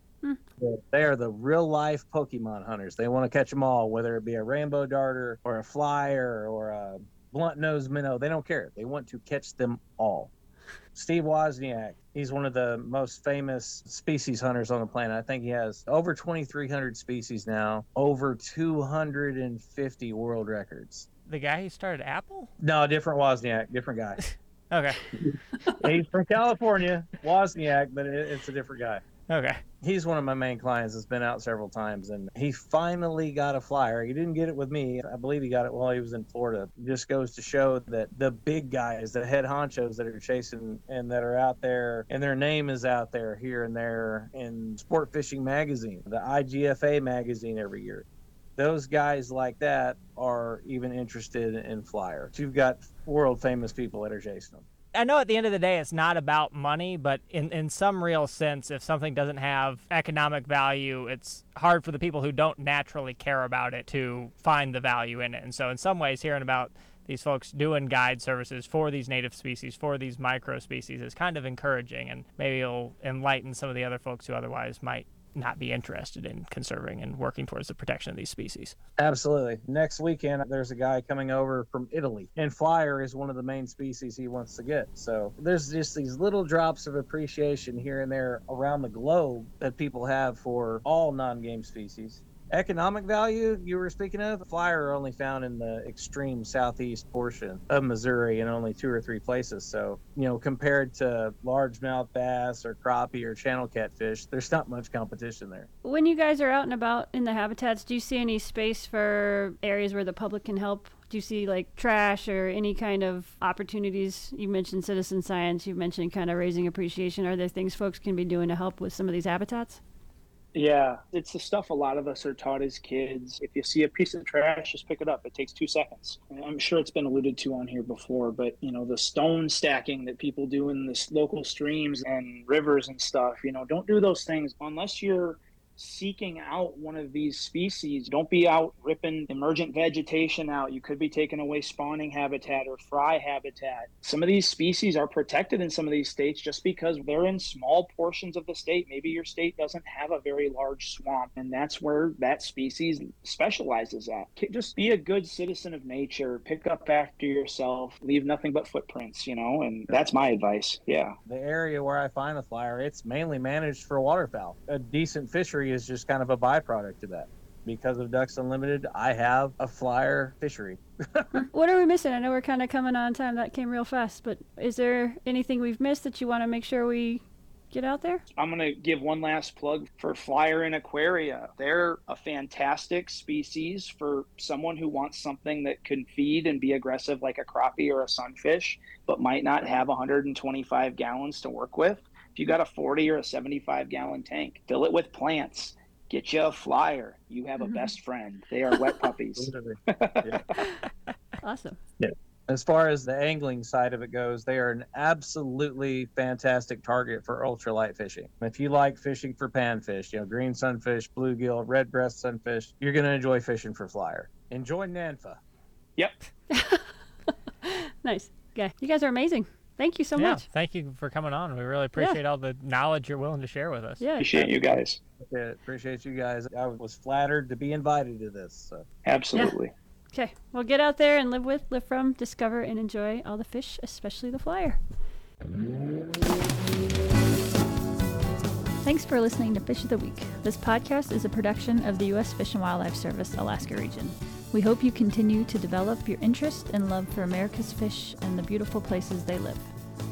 They are the real life Pokemon hunters. They want to catch them all, whether it be a rainbow darter or a flyer or a blunt nosed minnow. They don't care. They want to catch them all. Steve Wozniak, he's one of the most famous species hunters on the planet. I think he has over twenty-three hundred species now, over two hundred fifty world records. The guy who started Apple? No, different Wozniak, different guy. Okay. He's from California, Wozniak, but it, it's a different guy. Okay. He's one of my main clients that's been out several times, and he finally got a flyer. He didn't get it with me. I believe he got it while he was in Florida. It just goes to show that the big guys, the head honchos that are chasing and that are out there, and their name is out there here and there in Sport Fishing Magazine, the I G F A magazine every year. Those guys like that are even interested in flyer. You've got world famous people that are chasing them. I know at the end of the day it's not about money, but in, in some real sense, if something doesn't have economic value, it's hard for the people who don't naturally care about it to find the value in it. And so in some ways, hearing about these folks doing guide services for these native species, for these micro species, is kind of encouraging, and maybe it'll enlighten some of the other folks who otherwise might not be interested in conserving and working towards the protection of these species. Absolutely. Next weekend, there's a guy coming over from Italy, and flyer is one of the main species he wants to get. So there's just these little drops of appreciation here and there around the globe that people have for all non-game species. Economic value you were speaking of, flyer are only found in the extreme southeast portion of Missouri in only two or three places. So, you know, compared to largemouth bass or crappie or channel catfish, there's not much competition there. When you guys are out and about in the habitats, do you see any space for areas where the public can help? Do you see like trash or any kind of opportunities? You mentioned citizen science, you mentioned kind of raising appreciation. Are there things folks can be doing to help with some of these habitats? Yeah, it's the stuff a lot of us are taught as kids. If you see a piece of trash, just pick it up. It takes two seconds. I'm sure it's been alluded to on here before, but, you know, the stone stacking that people do in the local streams and rivers and stuff, you know, don't do those things unless you're seeking out one of these species. Don't be out ripping emergent vegetation out. You could be taking away spawning habitat or fry habitat. Some of these species are protected in some of these states just because they're in small portions of the state. Maybe your state doesn't have a very large swamp, and that's where that species specializes at. Just be a good citizen of nature, pick up after yourself, leave nothing but footprints, you know, and that's my advice. Yeah. The area where I find the flyer, it's mainly managed for waterfowl. A decent fishery is just kind of a byproduct of that. Because of Ducks Unlimited, I have a flyer fishery. What are we missing? I know we're kind of coming on time. That came real fast, but is there anything we've missed that you want to make sure we get out there? I'm going to give one last plug for flyer in aquaria. They're a fantastic species for someone who wants something that can feed and be aggressive like a crappie or a sunfish, but might not have one hundred twenty-five gallons to work with. If you got a forty or a seventy-five gallon tank, fill it with plants. Get you a flyer. You have a best friend. They are wet puppies. Yeah. Awesome. Yeah. As far as the angling side of it goes, they are an absolutely fantastic target for ultralight fishing. If you like fishing for panfish, you know, green sunfish, bluegill, red breast sunfish, you're going to enjoy fishing for flyer. Enjoy Nanfa. Yep. Nice. Yeah. You guys are amazing. Thank you so yeah, much. Thank you for coming on. We really appreciate Yeah. all the knowledge you're willing to share with us. Yeah. Appreciate you guys. Okay, appreciate you guys. I was flattered to be invited to this. So. Absolutely. Okay. Well, get out there and live with, live from, discover, and enjoy all the fish, especially the flyer. Thanks for listening to Fish of the Week. This podcast is a production of the U S Fish and Wildlife Service, Alaska Region. We hope you continue to develop your interest and love for America's fish and the beautiful places they live.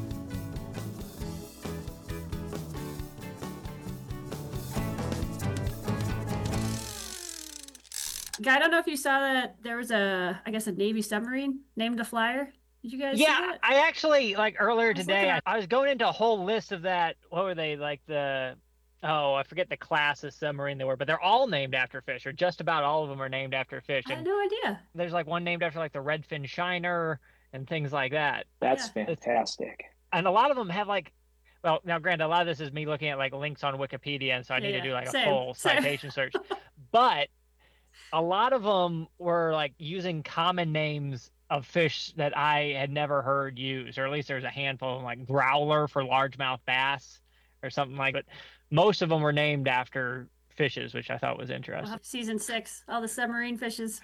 Guy, I don't know if you saw that there was a, I guess, a Navy submarine named the Flyer. Did you guys see Yeah, that? I actually, like earlier was today, looking I, at- I was going into a whole list of that. What were they, like the, oh, I forget the class of submarine they were, but they're all named after fish, or just about all of them are named after fish. I had And no idea. there's like one named after like the redfin shiner and things like that. That's Yeah. fantastic. And a lot of them have like, well, now granted, a lot of this is me looking at like links on Wikipedia, and so I Yeah, need yeah. to do like a Same, full same. citation search. But a lot of them were like using common names of fish that I had never heard used, or at least there's a handful of them, like growler for largemouth bass or something like that. But most of them were named after fishes, which I thought was We'll interesting. have season six, all the submarine fishes.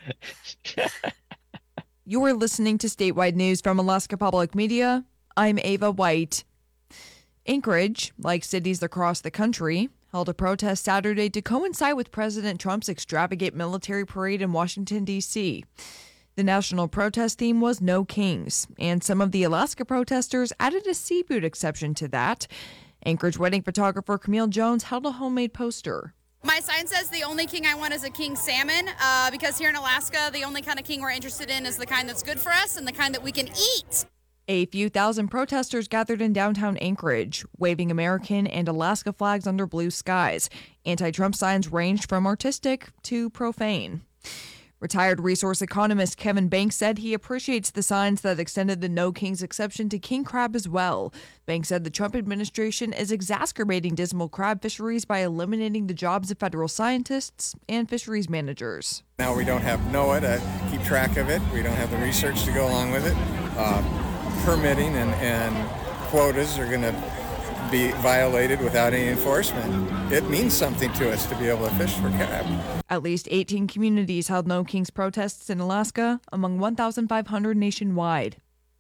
You're listening to Statewide News from Alaska Public Media. I'm Ava White. Anchorage, like cities across the country, held a protest Saturday to coincide with President Trump's extravagant military parade in Washington, D C The national protest theme was No Kings, and some of the Alaska protesters added a seafood exception to that. Anchorage wedding photographer Camille Jones held a homemade poster. My sign says the only king I want is a king salmon, uh, because here in Alaska, the only kind of king we're interested in is the kind that's good for us and the kind that we can eat. A few thousand protesters gathered in downtown Anchorage, waving American and Alaska flags under blue skies. Anti-Trump signs ranged from artistic to profane. Retired resource economist Kevin Banks said he appreciates the signs that extended the no kings exception to king crab as well. Banks said the Trump administration is exacerbating dismal crab fisheries by eliminating the jobs of federal scientists and fisheries managers. Now we don't have NOAA to keep track of it. We don't have the research to go along with it. Uh, permitting and, and quotas are going to be violated without any enforcement. It means something to us to be able to fish for crab. At least eighteen communities held No Kings protests in Alaska, among one thousand five hundred nationwide.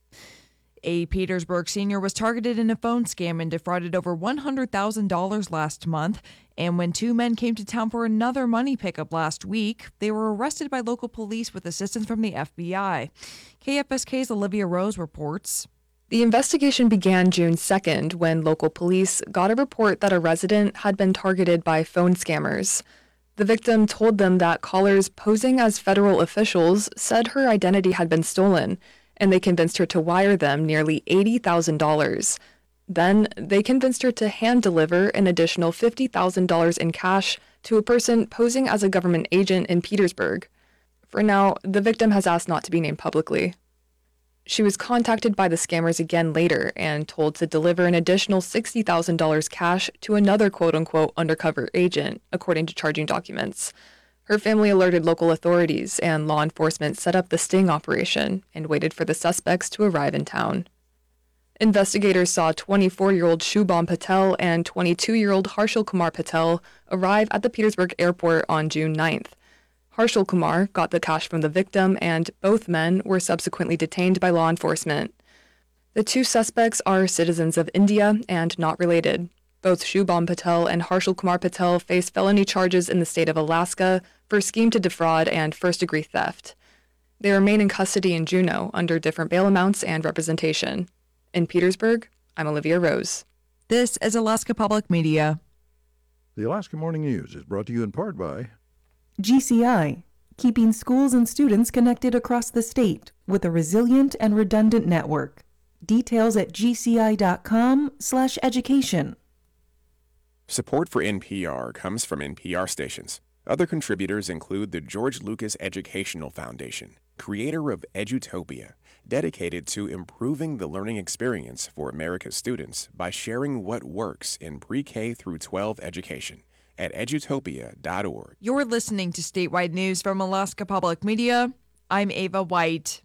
A Petersburg senior was targeted in a phone scam and defrauded over one hundred thousand dollars last month. And when two men came to town for another money pickup last week, they were arrested by local police with assistance from the F B I. K F S K's Olivia Rose reports. The investigation began June second when local police got a report that a resident had been targeted by phone scammers. The victim told them that callers posing as federal officials said her identity had been stolen, and they convinced her to wire them nearly eighty thousand dollars. Then they convinced her to hand deliver an additional fifty thousand dollars in cash to a person posing as a government agent in Petersburg. For now, the victim has asked not to be named publicly. She was contacted by the scammers again later and told to deliver an additional sixty thousand dollars cash to another quote-unquote undercover agent, according to charging documents. Her family alerted local authorities, and law enforcement set up the sting operation and waited for the suspects to arrive in town. Investigators saw twenty-four-year-old Shubham Patel and twenty-two-year-old Harshal Kumar Patel arrive at the Petersburg airport on June ninth. Harshal Kumar got the cash from the victim, and both men were subsequently detained by law enforcement. The two suspects are citizens of India and not related. Both Shubham Patel and Harshal Kumar Patel face felony charges in the state of Alaska for scheme to defraud and first-degree theft. They remain in custody in Juneau under different bail amounts and representation. In Petersburg, I'm Olivia Rose. This is Alaska Public Media. The Alaska Morning News is brought to you in part by G C I, keeping schools and students connected across the state with a resilient and redundant network. Details at gci.com slash education. Support for N P R comes from N P R stations. Other contributors include the George Lucas Educational Foundation, creator of Edutopia, dedicated to improving the learning experience for America's students by sharing what works in pre-K through twelve education at edutopia dot org. You're listening to statewide news from Alaska Public Media. I'm Ava White.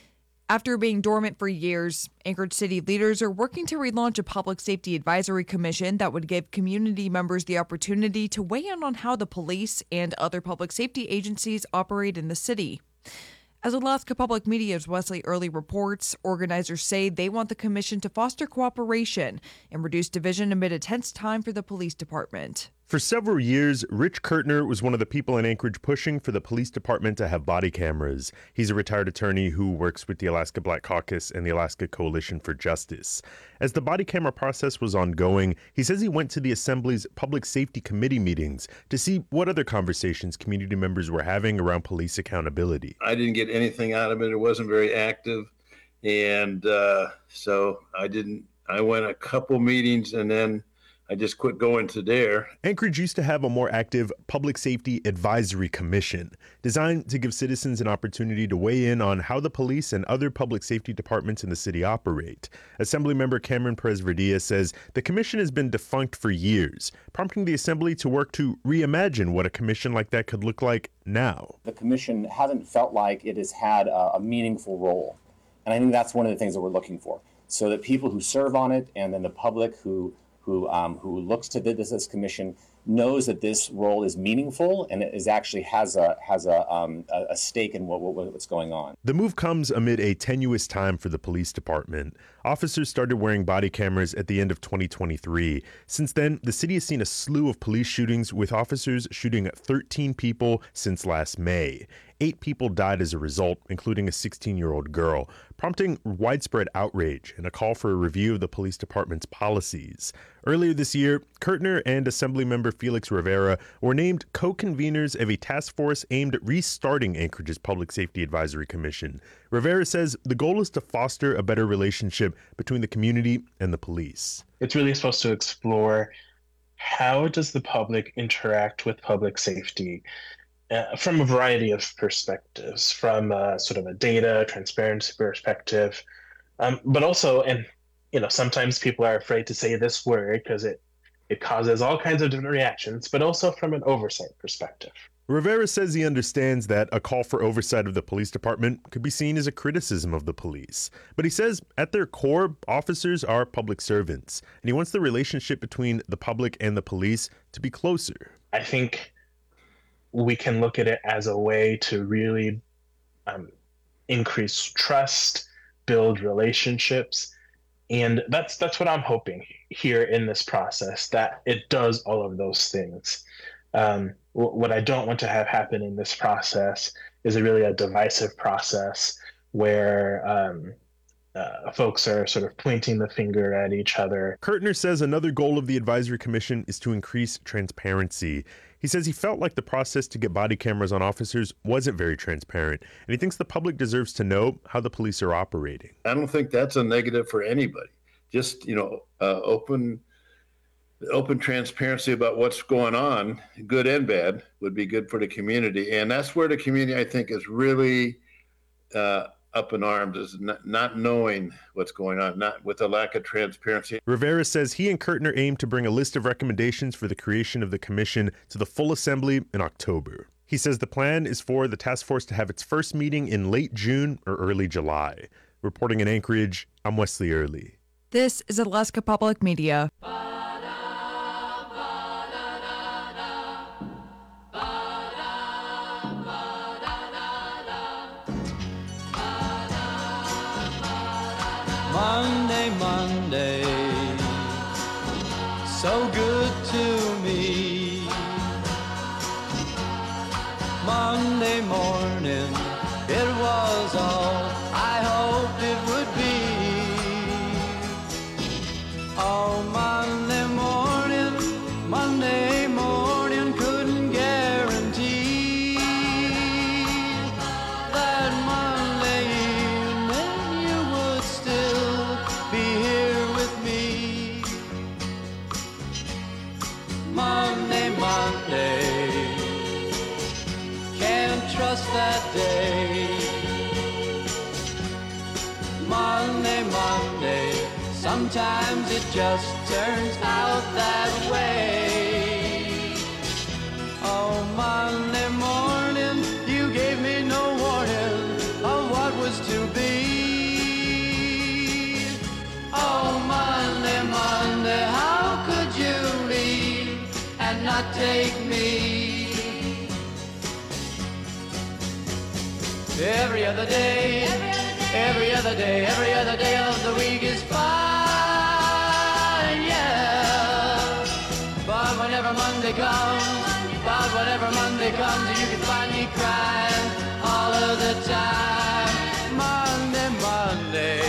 After being dormant for years, Anchorage City leaders are working to relaunch a public safety advisory commission that would give community members the opportunity to weigh in on how the police and other public safety agencies operate in the city. As Alaska Public Media's Wesley Early reports, organizers say they want the commission to foster cooperation and reduce division amid a tense time for the police department. For several years, Rich Kurtner was one of the people in Anchorage pushing for the police department to have body cameras. He's a retired attorney who works with the Alaska Black Caucus and the Alaska Coalition for Justice. As the body camera process was ongoing, he says he went to the Assembly's Public Safety Committee meetings to see what other conversations community members were having around police accountability. I didn't get anything out of it. It wasn't very active. And uh, so I didn't, I went a couple meetings and then I just quit going to dare. Anchorage used to have a more active Public Safety Advisory Commission, designed to give citizens an opportunity to weigh in on how the police and other public safety departments in the city operate. Assemblymember Cameron Perez-Verdia says the commission has been defunct for years, prompting the Assembly to work to reimagine what a commission like that could look like now. The commission hasn't felt like it has had a, a meaningful role, and I think that's one of the things that we're looking for, so that people who serve on it and then the public who who um, who looks to this, this commission knows that this role is meaningful and it is actually has a has a um, a stake in what, what what's going on. The move comes amid a tenuous time for the police department. Officers started wearing body cameras at the end of twenty twenty-three. Since then, the city has seen a slew of police shootings, with officers shooting thirteen people since last May. Eight people died as a result, including a sixteen-year-old girl, prompting widespread outrage and a call for a review of the police department's policies. Earlier this year, Kurtner and Assemblymember Felix Rivera were named co-conveners of a task force aimed at restarting Anchorage's Public Safety Advisory Commission. Rivera says the goal is to foster a better relationship between the community and the police. It's really supposed to explore how does the public interact with public safety? uh, from a variety of perspectives, from uh, sort of a data transparency perspective, um, but also, and you know, sometimes people are afraid to say this word because it it causes all kinds of different reactions, but also from an oversight perspective. Rivera says he understands that a call for oversight of the police department could be seen as a criticism of the police. But he says at their core, officers are public servants, and he wants the relationship between the public and the police to be closer. I think we can look at it as a way to really um, increase trust, build relationships. And that's that's what I'm hoping here in this process, that it does all of those things. Um, what I don't want to have happen in this process is a really a divisive process where um, uh, folks are sort of pointing the finger at each other. Kirtner says another goal of the advisory commission is to increase transparency. He says he felt like the process to get body cameras on officers wasn't very transparent, and he thinks the public deserves to know how the police are operating. I don't think that's a negative for anybody. Just, you know, uh, open open transparency about what's going on, good and bad, would be good for the community. And that's where the community, I think, is really uh, up in arms, is not, not knowing what's going on, not with a lack of transparency. Rivera says he and Kirtner aim to bring a list of recommendations for the creation of the commission to the full assembly in October. He says the plan is for the task force to have its first meeting in late June or early July. Reporting in Anchorage, I'm Wesley Early. This is Alaska Public Media. Monday, Monday, so good to me. Monday morning, it was all I hoped it would be. Oh, Monday morning, Monday morning, couldn't guarantee that Monday evening you would still be here with me. Monday, Monday, can't trust that day. Monday, Monday, sometimes it just turns out that way. Oh, Monday morning, you gave me no warning of what was to be. Oh, Monday, Monday, how could you leave and not take me? Every other day, every other day, every other day of the week is fine, yeah. But whenever Monday comes, but whenever Monday comes, you can find me crying all of the time. Monday, Monday,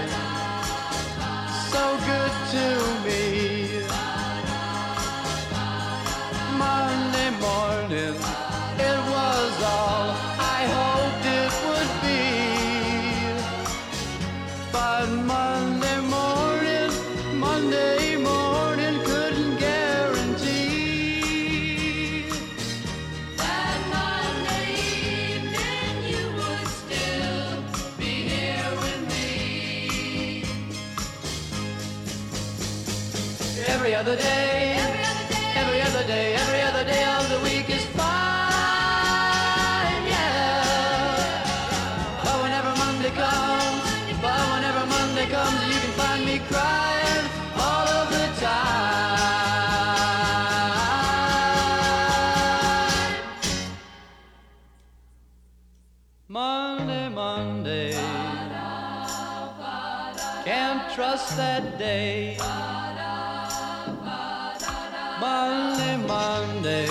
so good to me. Monday morning, it was all I hoped it would be. But Monday morning, Monday morning couldn't guarantee that Monday evening you would still be here with me. Every other day, every other day, every other day of the week is fine, yeah. But whenever Monday comes, but whenever Monday comes, you can find me crying all of the time. Monday, Monday, can't trust that day. Monday, Monday,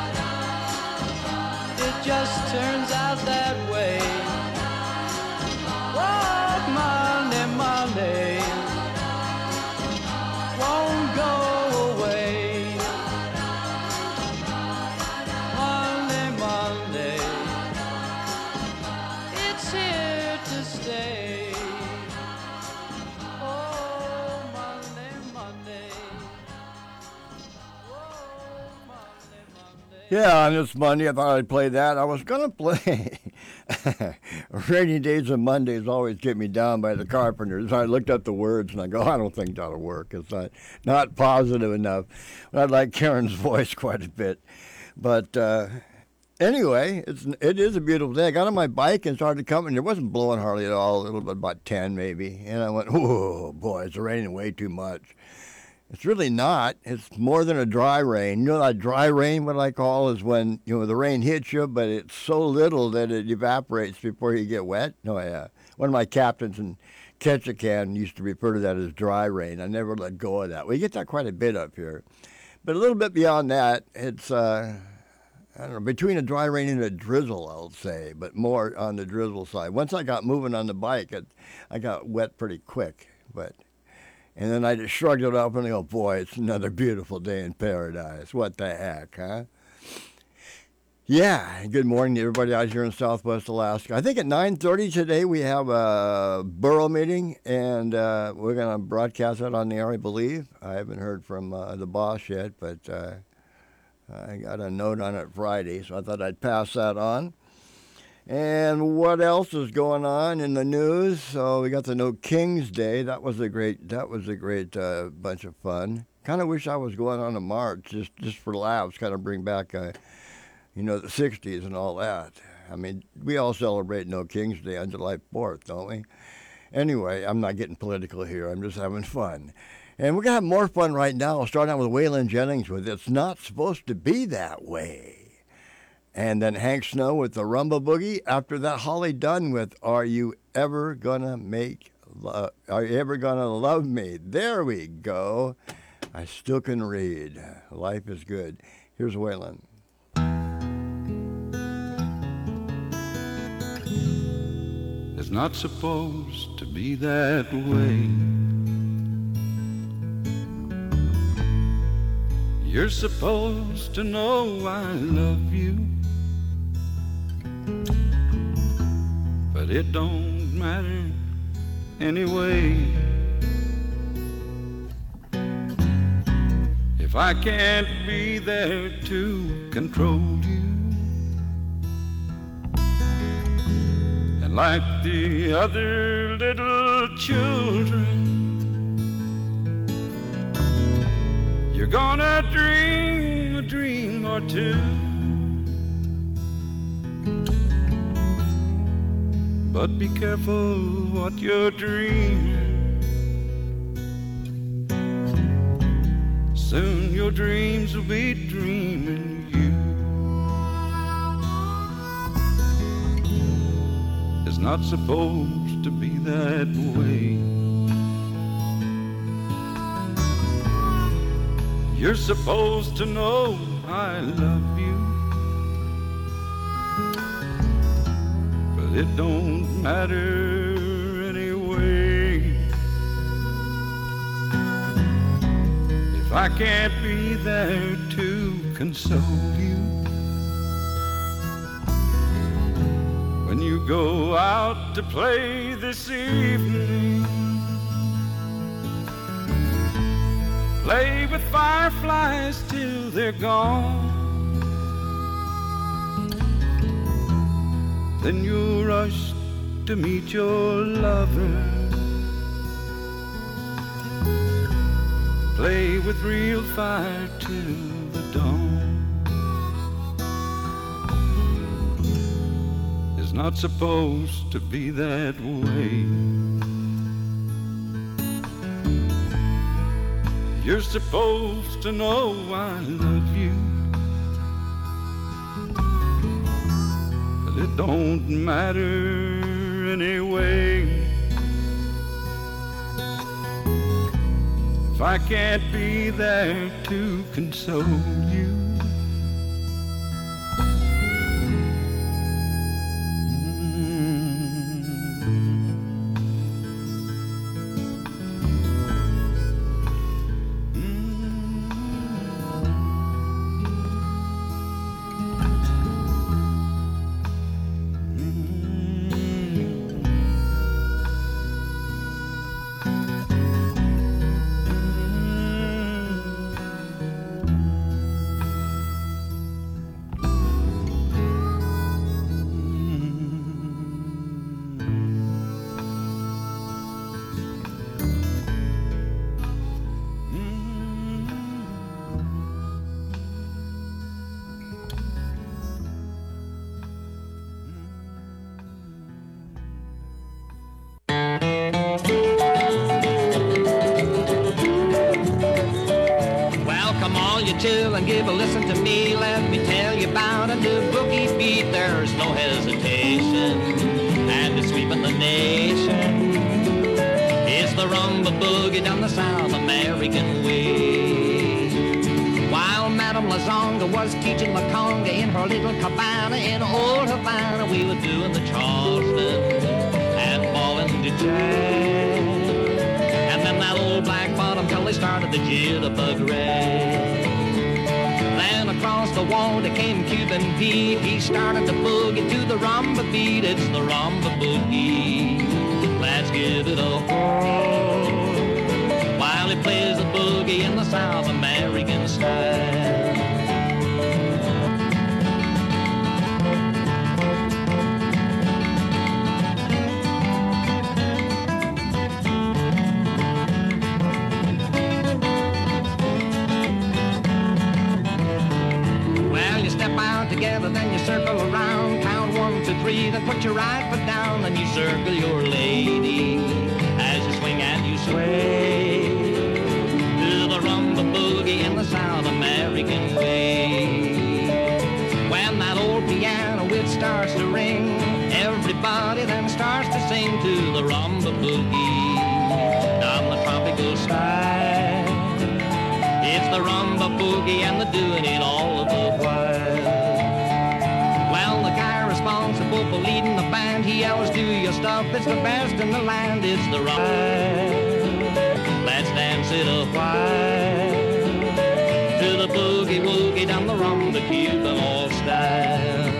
it just turns out that way. Oh, Monday, Monday, won't go away. Monday, Monday, it's here to stay. Oh, Monday, Monday. Yeah, on this Monday, I thought I'd play that. I was going to play Rainy Days and Mondays always get me down by the Carpenters. So I looked up the words, and I go, I don't think that'll work. It's not, not positive enough. But I like Karen's voice quite a bit. But uh, anyway, it's, it is a beautiful day. I got on my bike and started coming. It wasn't blowing hardly at all, a little bit, about ten maybe. And I went, oh, boy, it's raining way too much. It's really not. It's more than a dry rain. You know, that dry rain, what I call, is when, you know, the rain hits you, but it's so little that it evaporates before you get wet. No, yeah. One of my captains in Ketchikan used to refer to that as dry rain. I never let go of that. We get that quite a bit up here. But a little bit beyond that, it's, uh, I don't know, between a dry rain and a drizzle, I'll say, but more on the drizzle side. Once I got moving on the bike, it, I got wet pretty quick, but... And then I just shrugged it off and I go, boy, it's another beautiful day in paradise. What the heck, huh? Yeah, good morning to everybody out here in Southwest Alaska. I think at nine thirty today we have a borough meeting, and uh, we're going to broadcast that on the air, I believe. I haven't heard from uh, the boss yet, but uh, I got a note on it Friday, so I thought I'd pass that on. And what else is going on in the news? So we got to know King's Day. That was a great. That was a great uh, bunch of fun. Kind of wish I was going on a march just just for laughs. Kind of bring back, uh, you know, the sixties and all that. I mean, we all celebrate No King's Day on July fourth, don't we? Anyway, I'm not getting political here. I'm just having fun. And we're gonna have more fun right now. Starting out with Waylon Jennings with "It's Not Supposed to Be That Way." And then Hank Snow with the Rumba Boogie. After that, Holly Dunn with Are You Ever Gonna Make Lo- Are You Ever Gonna Love Me? There we go. I still can read. Life is good. Here's Waylon. It's not supposed to be that way. You're supposed to know I love you, but it don't matter anyway. If I can't be there to control you, and like the other little children, you're gonna dream a dream or two, but be careful what you're dreaming. Soon your dreams will be dreaming you. It's not supposed to be that way. You're supposed to know I love you, but it don't matter anyway. If I can't be there to console you when you go out to play this evening, play with fireflies till they're gone, then you rush to meet your lover, play with real fire till the dawn. It's not supposed to be that way. You're supposed to know I love you, but it don't matter anyway. If I can't be there to console you, you chill and give a listen to me. Let me tell you about a new boogie beat. There's no hesitation, and it's sweeping the nation. It's the rumba boogie down the South American way. While Madame Lazonga was teaching the conga in her little cabana in old Havana, we were doing the Charleston and falling to jazz. And then that old black bottom Kelly started the jitterbug rag. Then across the water came Cuban Pete. He started the boogie to the rumba beat. It's the rumba boogie. Let's give it a whirl while he plays the boogie in the South American style. Well, you step out together, then you circle around, count one, two, three, then put your right foot down, then you circle your lady as you swing and you sway to the rumba boogie in the South American way. When that old piano it starts to ring, everybody then starts to sing to the rumba boogie down the tropical style. It's the rumba boogie and they're doing it all the while. Well, the guy responsible for leading the band, he yells, do your stuff, it's the best in the land, it's the rumba. Let's dance it a while to the boogie woogie down the rumba Cuban all style.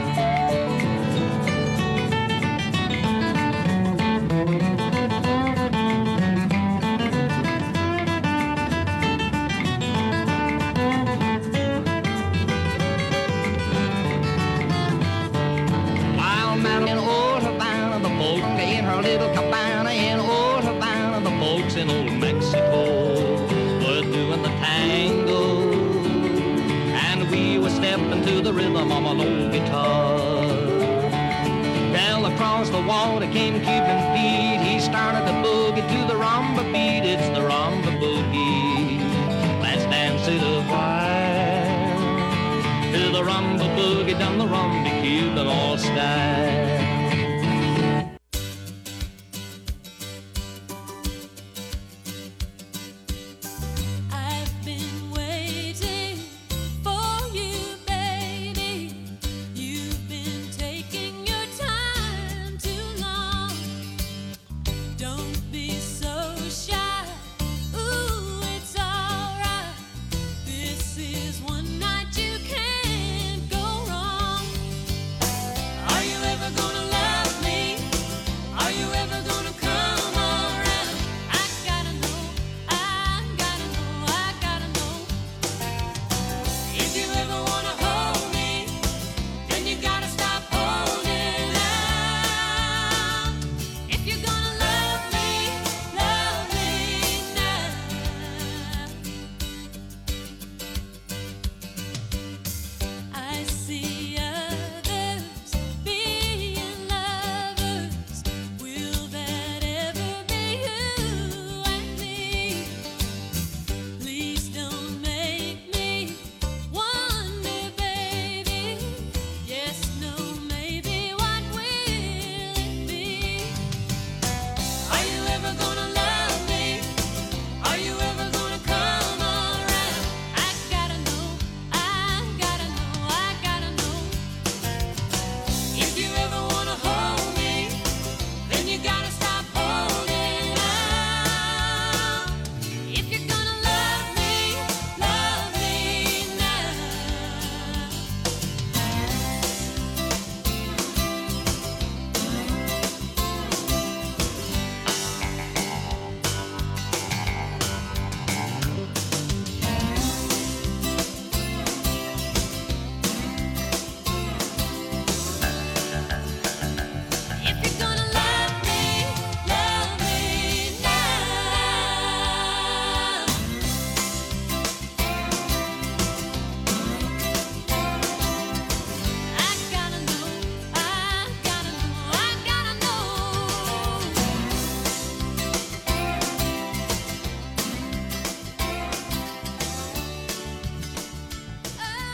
In old Havana, the folks in her little cabana in old Havana, the folks in old Mexico were doing the tango, and we were stepping to the rhythm of an old guitar. Well, across the water came Cuban Pete. He started the boogie to the rumba beat. It's the rumba boogie. Let's dance it a while to the rumba boogie down the rumba Cuban all style. I've been waiting for you, baby. You've been taking your time too long. Don't be so shy. Ooh, it's alright. This is one night you can't go wrong. Are you ever going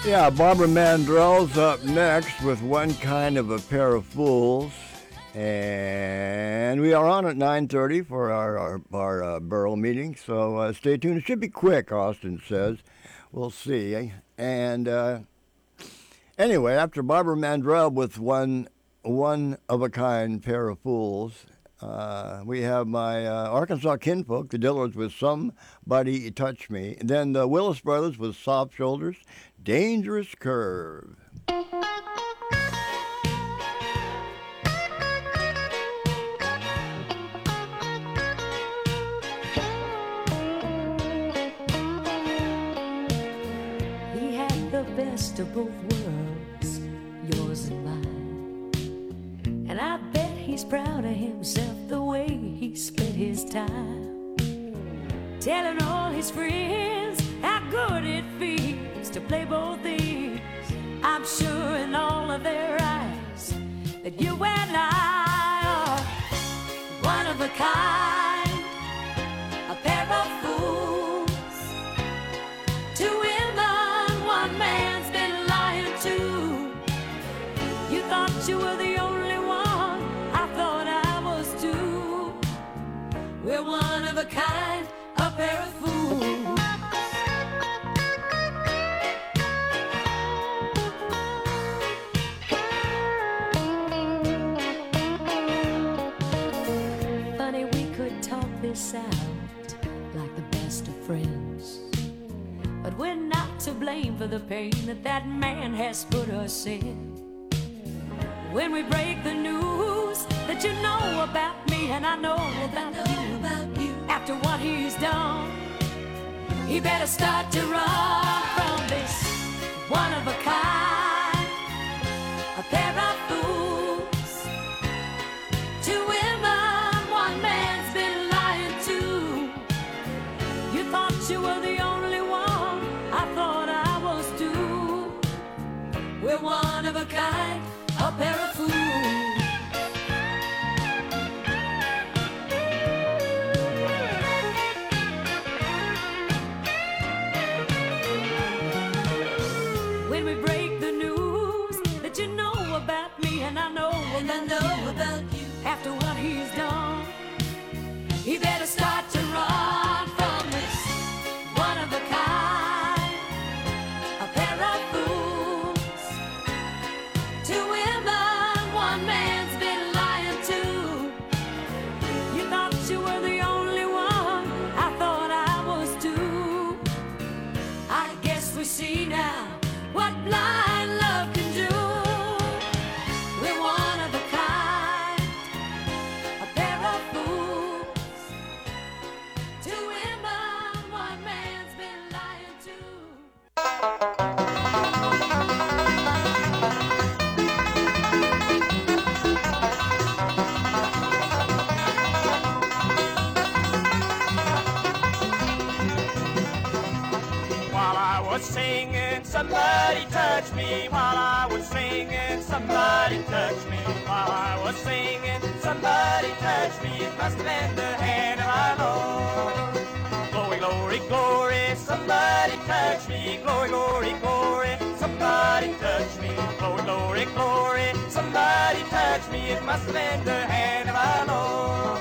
Yeah, Barbara Mandrell's up next with One Kind of a Pair of Fools. And we are on at nine thirty for our, our, our uh, borough meeting, so uh, stay tuned. It should be quick, Austin says. We'll see. And uh, anyway, after Barbara Mandrell with One One of a Kind Pair of Fools, uh, we have my uh, Arkansas kinfolk, the Dillards, with Somebody Touch Me. And then the Willis Brothers with Soft Shoulders, Dangerous Curve. He had the best of both worlds, yours and mine. And I bet he's proud of himself the way he spent his time, telling all his friends how good it feels to play both these. I'm sure in all of their eyes that you and I are one of a kind, a pair of fools. Two women, one man's been lying to. You thought you were the only one, I thought I was too. We're one of a kind, a pair of fools. Funny, we could talk this out like the best of friends, but we're not to blame for the pain that that man has put us in. When we break the news that you know about me and I know about you, about you. After what he's done, he better start to run from this one of a kind, a pair of fools. Two women, one man's been lying to. You thought you were the only one, I thought I was too. We're one of a kind, a pair of fools. When we break the news that you know about me and I know, and I know about you. After what he's done, he better start to run from this one of a kind, a pair of fools. Two women, one man's been lying to. You thought you were the only one, I thought I was too. I guess we see now what blind love can do. We're one of a kind, a pair of fools. Two women, one man's been lying to. While I was singing, somebody touched me. While I was singing, somebody touched me. While I was singing, somebody touched me. It must have been the hand of our Lord. Glory, glory, glory, somebody touched me. Glory, glory, glory, somebody touched me. Glory, glory, glory, somebody touched me. It must have been the hand of our Lord.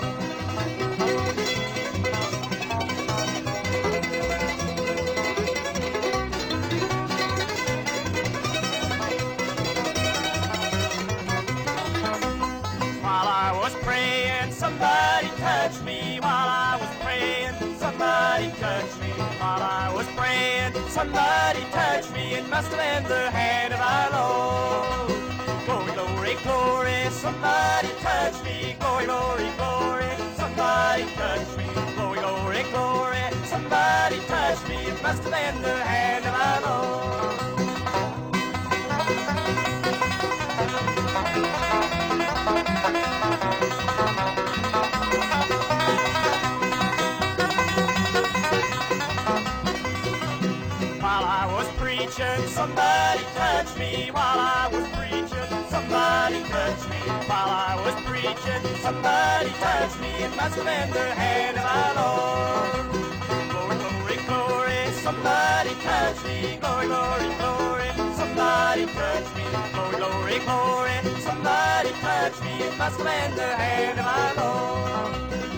While I was praying, somebody touched me. While I was praying, somebody touched me. While I was praying, somebody touched me. It must have been the hand of our Lord. Glory, glory, glory, somebody touched me. Glory, glory, glory, somebody touched me. Glory, glory, glory, somebody touched me. It must have been the hand of our Lord. While I was preaching, somebody touched me. While I was preaching, somebody touched me. While I was preaching, somebody touched me. It must have been the hand of our Lord. Glory, glory, glory, somebody touched me. Glory, glory, glory, Somebody touch me, glory, glory, glory. Somebody touch me, it must have been the hand of my Lord.